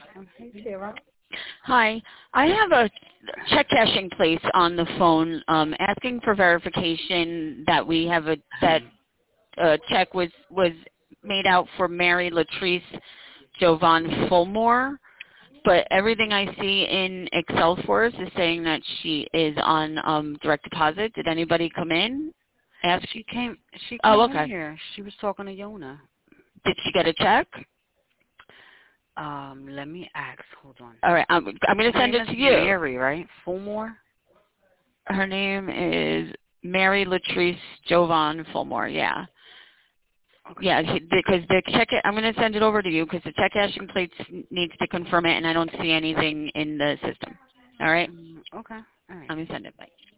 Hey, Tara. Hi. I have a check cashing place on the phone asking for verification that we have that check was made out for Mary Latrice Jovan Fulmore, but everything I see in Excel for us is saying that she is on direct deposit. Did anybody come in? Ask? She came Oh, okay. in here. She was talking to Yona. Did she get a check? Let me ask. Hold on. All right. I'm going to send it to you. Mary, right? Fulmore? Her name is Mary Latrice Jovan Fulmore, yeah. Okay. Yeah, because the check, I'm going to send it over to you because the check cashing plates needs to confirm it, and I don't see anything in the system. All right? Okay. All right. I'm going to send it. Bye.